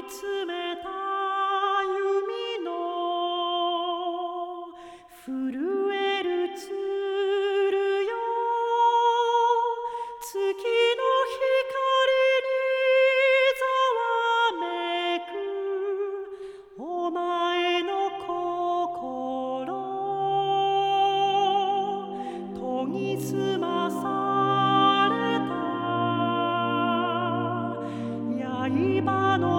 つめた弓の震える鶴よ、月の光にざわめくお前の心研ぎ澄まされた刃の